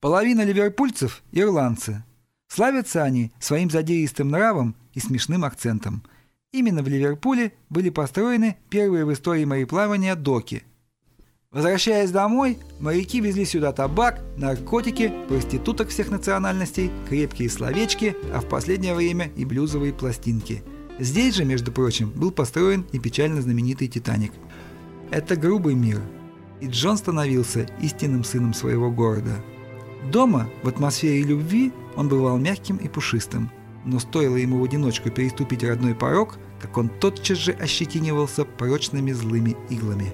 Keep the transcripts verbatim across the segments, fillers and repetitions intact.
Половина ливерпульцев – ирландцы. Славятся они своим задиристым нравом и смешным акцентом. Именно в Ливерпуле были построены первые в истории мореплавания доки. Возвращаясь домой, моряки везли сюда табак, наркотики, проституток всех национальностей, крепкие словечки, а в последнее время и блюзовые пластинки. Здесь же, между прочим, был построен и печально знаменитый «Титаник». Это грубый мир, и Джон становился истинным сыном своего города. Дома, в атмосфере любви, он бывал мягким и пушистым, но стоило ему в одиночку переступить родной порог, как он тотчас же ощетинивался прочными злыми иглами.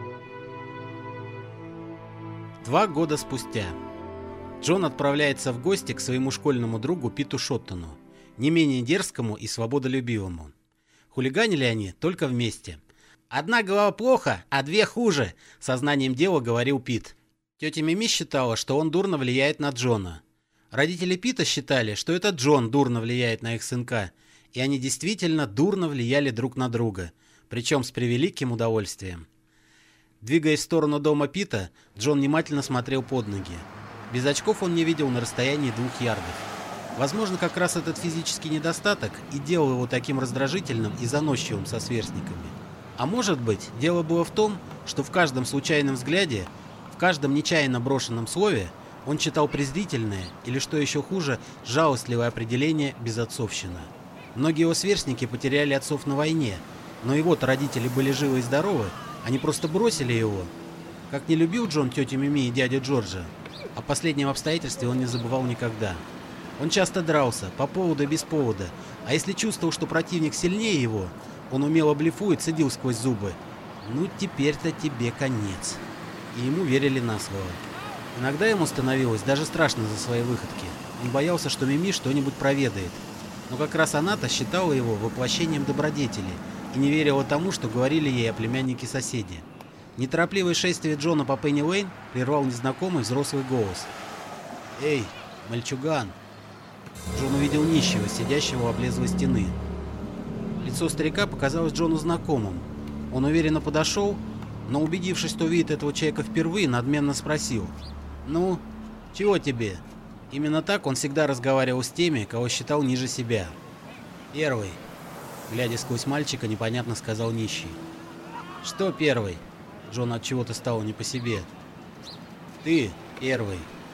Два года спустя Джон отправляется в гости к своему школьному другу Питу Шоттону, не менее дерзкому и свободолюбивому. Хулиганили они только вместе. «Одна голова плохо, а две хуже», — сознанием дела говорил Пит. Тетя Мими считала, что он дурно влияет на Джона. Родители Пита считали, что это Джон дурно влияет на их сынка, и они действительно дурно влияли друг на друга, причем с превеликим удовольствием. Двигаясь в сторону дома Пита, Джон внимательно смотрел под ноги. Без очков он не видел на расстоянии двух ярдов. Возможно, как раз этот физический недостаток и делал его таким раздражительным и заносчивым со сверстниками. А может быть, дело было в том, что в каждом случайном взгляде, в каждом нечаянно брошенном слове он читал презрительное или, что еще хуже, жалостливое определение «безотцовщина». Многие его сверстники потеряли отцов на войне, но его-то родители были живы и здоровы, они просто бросили его. Как не любил Джон тетю Мими и дядю Джорджа, о последнем обстоятельстве он не забывал никогда. Он часто дрался, по поводу и без повода, а если чувствовал, что противник сильнее его, он умело блефует, цедил сквозь зубы: «Ну теперь-то тебе конец». И ему верили на слово. Иногда ему становилось даже страшно за свои выходки. Он боялся, что Мими что-нибудь проведает. Но как раз она-то считала его воплощением добродетели и не верила тому, что говорили ей о племяннике-соседе. Неторопливое шествие Джона по Пенни-Лейн прервал незнакомый взрослый голос. «Эй, мальчуган!» Джон увидел нищего, сидящего у облезлой стены. Лицо старика показалось Джону знакомым. Он уверенно подошел, но, убедившись, что видит этого человека впервые, надменно спросил: «Ну, чего тебе?» Именно так он всегда разговаривал с теми, кого считал ниже себя. «Первый», — глядя сквозь мальчика, непонятно сказал нищий. «Что первый?» Джон от чего-то стало не по себе. «Ты первый».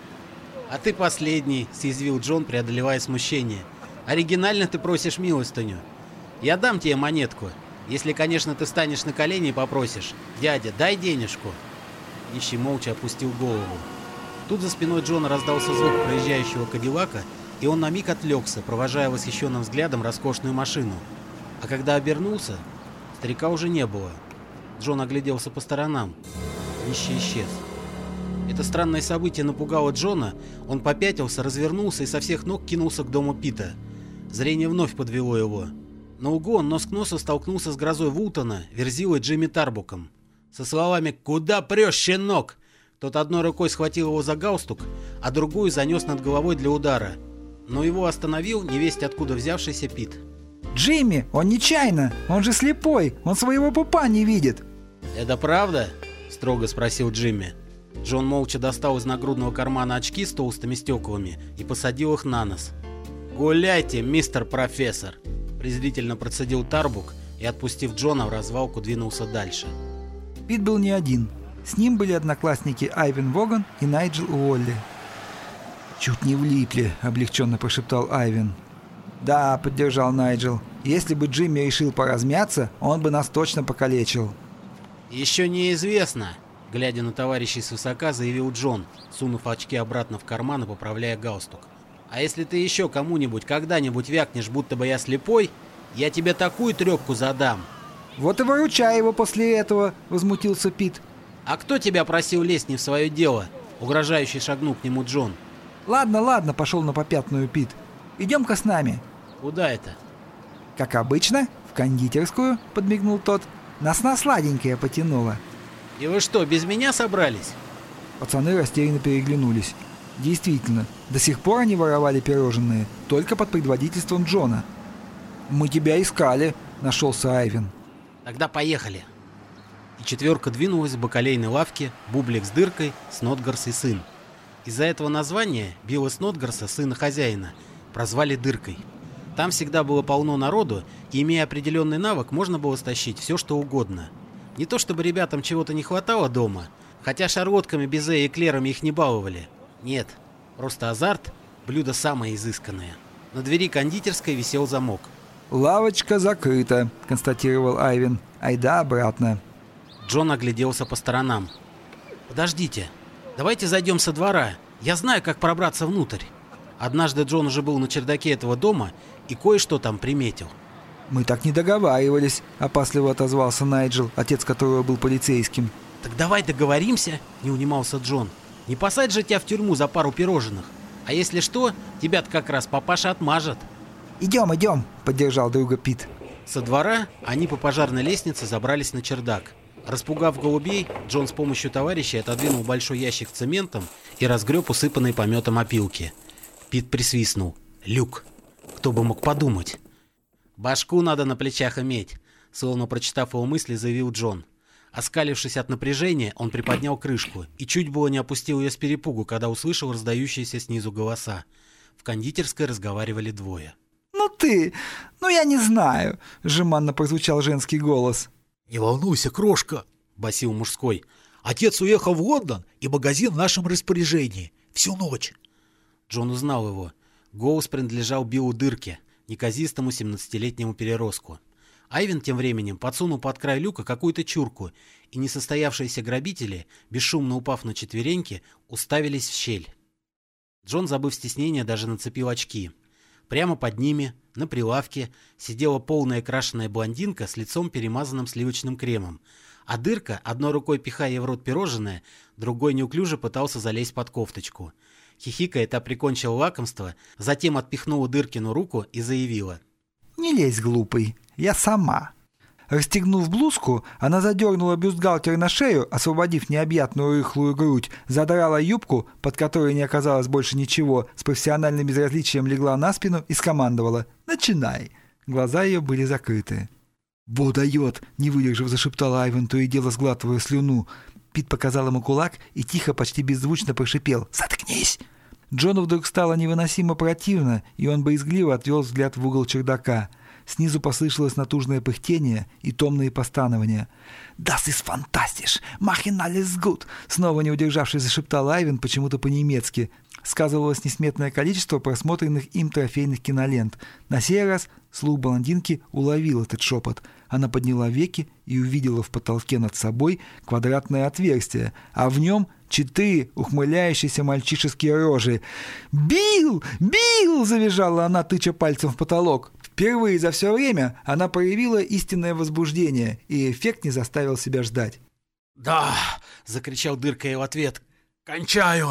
«А ты последний», — съязвил Джон, преодолевая смущение. «Оригинально ты просишь милостыню. Я дам тебе монетку, если, конечно, ты встанешь на колени и попросишь: дядя, дай денежку». Нищий молча опустил голову. Тут за спиной Джона раздался звук проезжающего кадиллака, и он на миг отвлекся, провожая восхищенным взглядом роскошную машину. А когда обернулся, старика уже не было. Джон огляделся по сторонам. Нищий исчез. Это странное событие напугало Джона, он попятился, развернулся и со всех ног кинулся к дому Пита. Зрение вновь подвело его. На углу он нос к носу столкнулся с грозой Вултона, Верзилой Джимми Тарбуком. Со словами «Куда прешь, щенок?», тот одной рукой схватил его за галстук, а другую занес над головой для удара. Но его остановил невесть откуда взявшийся Пит. «Джимми, он нечаянно! Он же слепой! Он своего пупа не видит!» «Это правда?» — строго спросил Джимми. Джон молча достал из нагрудного кармана очки с толстыми стеклами и посадил их на нос. «Гуляйте, мистер профессор!» — презрительно процедил Тарбук и, отпустив Джона в развалку, двинулся дальше. Пит был не один. С ним были одноклассники Айвен Воган и Найджел Уолли. «Чуть не влипли», — облегченно прошептал Айвен. «Да», — поддержал Найджел. «Если бы Джимми решил поразмяться, он бы нас точно покалечил». «Еще неизвестно», — глядя на товарищей свысока, заявил Джон, сунув очки обратно в карман и поправляя галстук. «А если ты еще кому-нибудь когда-нибудь вякнешь, будто бы я слепой, я тебе такую трепку задам». «Вот и выручай его после этого», — возмутился Пит. «А кто тебя просил лезть не в свое дело?» — угрожающе шагнул к нему Джон. «Ладно, ладно», — пошел на попятную Пит. «Идем-ка с нами». «Куда это?» «Как обычно, в кондитерскую», — подмигнул тот. «Нас на сладенькое потянуло». «И вы что, без меня собрались?» Пацаны растерянно переглянулись. Действительно, до сих пор они воровали пирожные только под предводительством Джона. «Мы тебя искали», — нашелся Айвен. «Тогда поехали». И четверка двинулась к бакалейной лавке, Бублик с дыркой, Снотгарс и сын. Из-за этого названия Билла Снотгресса, сына хозяина, прозвали «Дыркой». Там всегда было полно народу, и, имея определенный навык, можно было стащить все, что угодно. Не то чтобы ребятам чего-то не хватало дома, хотя шарлотками, безе и эклерами их не баловали. Нет, просто азарт – блюдо самое изысканное. На двери кондитерской висел замок. «Лавочка закрыта», — констатировал Айвен. «Айда обратно». Джон огляделся по сторонам. «Подождите, давайте зайдем со двора. Я знаю, как пробраться внутрь». Однажды Джон уже был на чердаке этого дома и кое-что там приметил. «Мы так не договаривались», — опасливо отозвался Найджел, отец которого был полицейским. «Так давай договоримся», — не унимался Джон. «Не посадь же тебя в тюрьму за пару пирожных. А если что, тебя-то как раз папаша отмажет». «Идем, идем», — поддержал друга Пит. Со двора они по пожарной лестнице забрались на чердак. Распугав голубей, Джон с помощью товарищей отодвинул большой ящик цементом и разгреб усыпанные пометом опилки. Пит присвистнул. «Люк! Кто бы мог подумать?» «Башку надо на плечах иметь», — словно прочитав его мысли, заявил Джон. Оскалившись от напряжения, он приподнял крышку и чуть было не опустил ее с перепугу, когда услышал раздающиеся снизу голоса. В кондитерской разговаривали двое. «Ну ты! Ну я не знаю!» — жеманно прозвучал женский голос. «Не волнуйся, крошка!» — басил мужской. «Отец уехал в Лондон, и магазин в нашем распоряжении. Всю ночь!» Джон узнал его. Голос принадлежал Биллу Дырке, неказистому семнадцатилетнему переростку. Айвен тем временем подсунул под край люка какую-то чурку, и несостоявшиеся грабители, бесшумно упав на четвереньки, уставились в щель. Джон, забыв стеснение, даже нацепил очки. Прямо под ними, на прилавке, сидела полная крашеная блондинка с лицом, перемазанным сливочным кремом, а Дырка, одной рукой пихая ей в рот пирожное, другой неуклюже пытался залезть под кофточку. Хихикая, та прикончила лакомство, затем отпихнула Дыркину руку и заявила: «Не лезь, глупый, я сама». Расстегнув блузку, она задернула бюстгальтер на шею, освободив необъятную рыхлую грудь, задрала юбку, под которой не оказалось больше ничего, с профессиональным безразличием легла на спину и скомандовала: «Начинай». Глаза ее были закрыты. «Бо дает!» — не выдержав, зашептал Айвен, то и дело сглатывая слюну. Пит показал ему кулак и тихо, почти беззвучно прошипел: «Заткнись!». Джону вдруг стало невыносимо противно, и он боязгливо отвел взгляд в угол чердака. Снизу послышалось натужное пыхтение и томные постанования. «Das ist fantastisch! Machen alles gut!» Снова не удержавшись, зашептал Айвен почему-то по-немецки. Сказывалось несметное количество просмотренных им трофейных кинолент. На сей раз слух блондинки уловил этот шепот. Она подняла веки и увидела в потолке над собой квадратное отверстие, а в нем четыре ухмыляющиеся мальчишеские рожи. «Билл! Билл!» — завизжала она, тыча пальцем в потолок. Впервые за все время она проявила истинное возбуждение, и эффект не заставил себя ждать. «Да!» — закричал Дырка ей в ответ. «Кончаю!»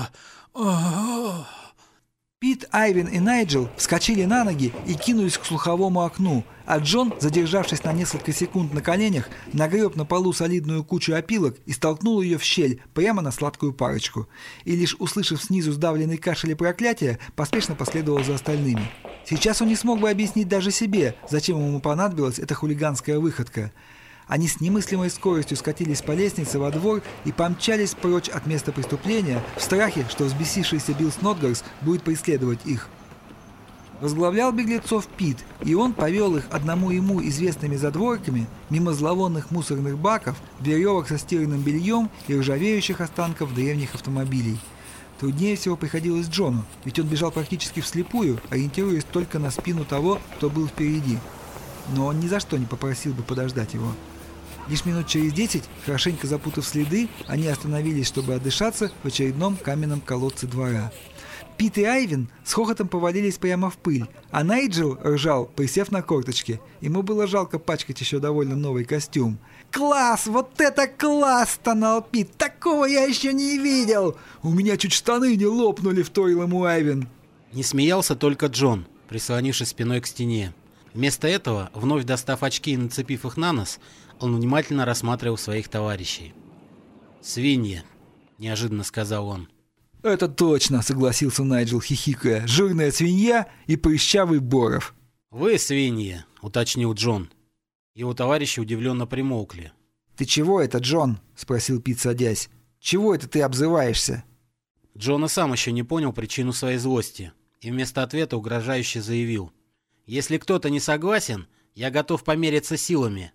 Пит, Айвен и Найджел вскочили на ноги и кинулись к слуховому окну, а Джон, задержавшись на несколько секунд на коленях, нагреб на полу солидную кучу опилок и столкнул ее в щель прямо на сладкую парочку. И лишь услышав снизу сдавленный кашель и проклятие, поспешно последовал за остальными. Сейчас он не смог бы объяснить даже себе, зачем ему понадобилась эта хулиганская выходка. Они с немыслимой скоростью скатились по лестнице во двор и помчались прочь от места преступления в страхе, что взбесившийся Билл Снотгресс будет преследовать их. Возглавлял беглецов Пит, и он повел их одному ему известными задворками мимо зловонных мусорных баков, веревок со стиранным бельем и ржавеющих останков древних автомобилей. Труднее всего приходилось Джону, ведь он бежал практически вслепую, ориентируясь только на спину того, кто был впереди. Но он ни за что не попросил бы подождать его. Лишь минут через десять, хорошенько запутав следы, они остановились, чтобы отдышаться в очередном каменном колодце двора. Пит и Айвен с хохотом повалились прямо в пыль, а Найджел ржал, присев на корточки. Ему было жалко пачкать еще довольно новый костюм. «Класс! Вот это класс!» — стонал Пит. «Такого я еще не видел!» «У меня чуть штаны не лопнули!» — вторил ему Айвен. Не смеялся только Джон, прислонившись спиной к стене. Вместо этого, вновь достав очки и нацепив их на нос, он внимательно рассматривал своих товарищей. «Свиньи», — неожиданно сказал он. «Это точно», — согласился Найджел, хихикая. «Жирная свинья и прыщавый Боров». «Вы свиньи», — уточнил Джон. Его товарищи удивленно примолкли. «Ты чего это, Джон?» — спросил Пит, садясь. «Чего это ты обзываешься?» Джона сам еще не понял причину своей злости и вместо ответа угрожающе заявил: «Если кто-то не согласен, я готов помериться силами».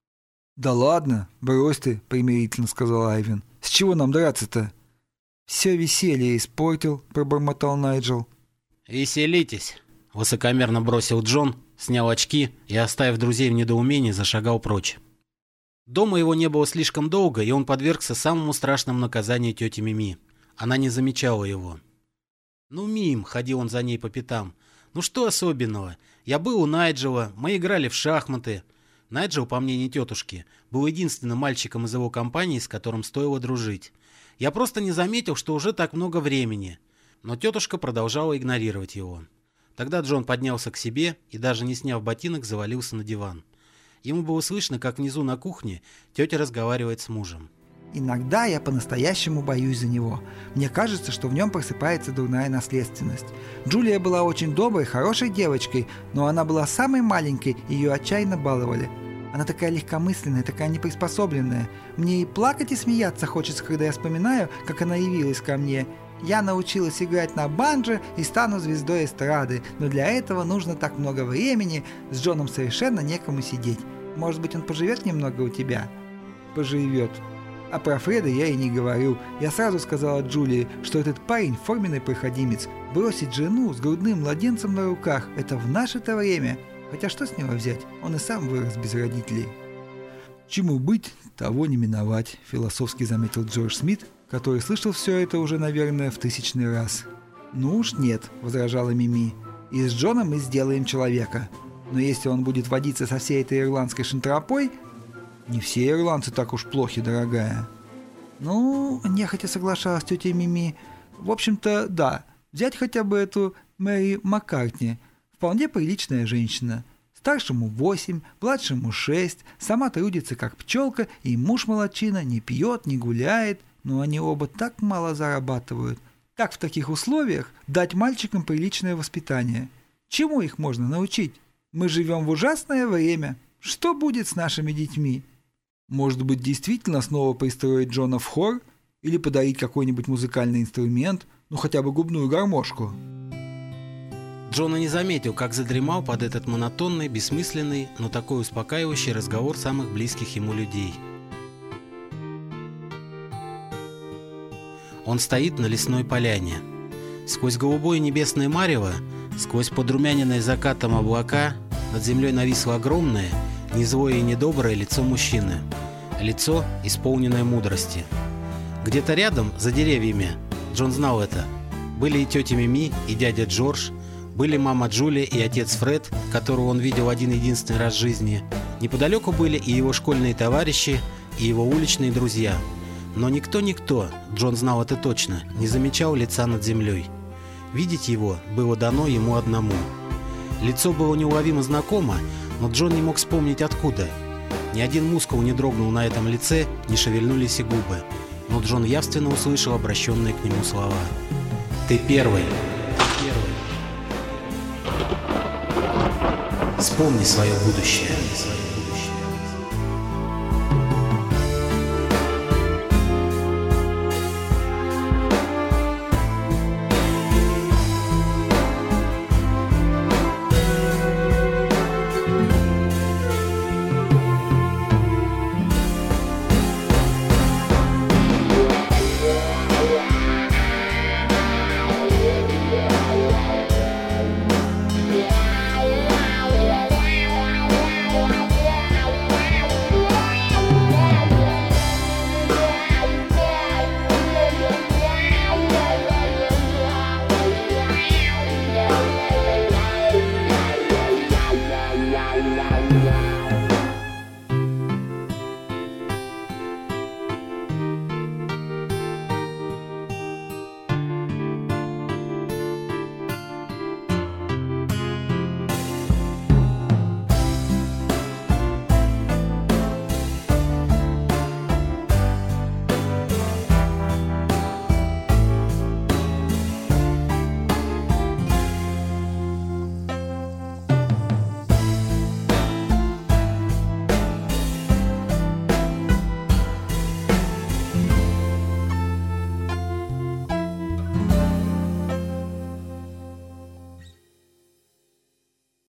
«Да ладно, брось ты», — примирительно сказал Айвен. «С чего нам драться-то?» «Все веселье испортил», — пробормотал Найджел. «Веселитесь», — высокомерно бросил Джон, снял очки и, оставив друзей в недоумении, зашагал прочь. Дома его не было слишком долго, и он подвергся самому страшному наказанию тети Мими. Она не замечала его. «Ну, Мим», — ходил он за ней по пятам, — «ну что особенного? Я был у Найджела, мы играли в шахматы». Найджел, по мнению тетушки, был единственным мальчиком из его компании, с которым стоило дружить. Я просто не заметил, что уже так много времени. Но тетушка продолжала игнорировать его. Тогда Джон поднялся к себе и, даже не сняв ботинок, завалился на диван. Ему было слышно, как внизу на кухне тетя разговаривает с мужем. «Иногда я по-настоящему боюсь за него. Мне кажется, что в нем просыпается дурная наследственность. Джулия была очень доброй, хорошей девочкой, но она была самой маленькой, и ее отчаянно баловали. Она такая легкомысленная, такая неприспособленная. Мне и плакать, и смеяться хочется, когда я вспоминаю, как она явилась ко мне. Я научилась играть на банджо и стану звездой эстрады, но для этого нужно так много времени, с Джоном совершенно некому сидеть. Может быть, он поживет немного у тебя?» «Поживет. А про Фреда я и не говорю. Я сразу сказала Джулии, что этот парень форменный проходимец. Бросить жену с грудным младенцем на руках – это в наше-то время. Хотя что с него взять? Он и сам вырос без родителей». «Чему быть, того не миновать», – философски заметил Джордж Смит, который слышал все это уже, наверное, в тысячный раз. «Ну уж нет», – возражала Мими. «И с Джоном мы сделаем человека. Но если он будет водиться со всей этой ирландской шантропой...» «Не все ирландцы так уж плохи, дорогая». «Ну, нехотя соглашалась тетя Мими. В общем-то, да. Взять хотя бы эту Мэри Маккартни. Вполне приличная женщина. Старшему восемь, младшему шесть, сама трудится как пчелка, и муж молодчина, не пьет, не гуляет, но они оба так мало зарабатывают. Как в таких условиях дать мальчикам приличное воспитание? Чему их можно научить? Мы живем в ужасное время. Что будет с нашими детьми?» «Может быть, действительно снова пристроить Джона в хор? Или подарить какой-нибудь музыкальный инструмент, ну хотя бы губную гармошку?» Джона не заметил, как задремал под этот монотонный, бессмысленный, но такой успокаивающий разговор самых близких ему людей. Он стоит на лесной поляне. Сквозь голубое небесное марево, сквозь подрумяненные закатом облака, над землей нависло огромное, не злое и недоброе лицо мужчины. Лицо, исполненное мудрости. Где-то рядом, за деревьями, Джон знал это, были и тетя Мими, и дядя Джордж, были мама Джулия и отец Фред, которого он видел один-единственный раз в жизни. Неподалеку были и его школьные товарищи, и его уличные друзья. Но никто-никто, Джон знал это точно, не замечал лица над землей. Видеть его было дано ему одному. Лицо было неуловимо знакомо, но Джон не мог вспомнить откуда. Ни один мускул не дрогнул на этом лице, не шевельнулись и губы. Но Джон явственно услышал обращенные к нему слова. «Ты первый! Ты первый! Вспомни свое будущее!»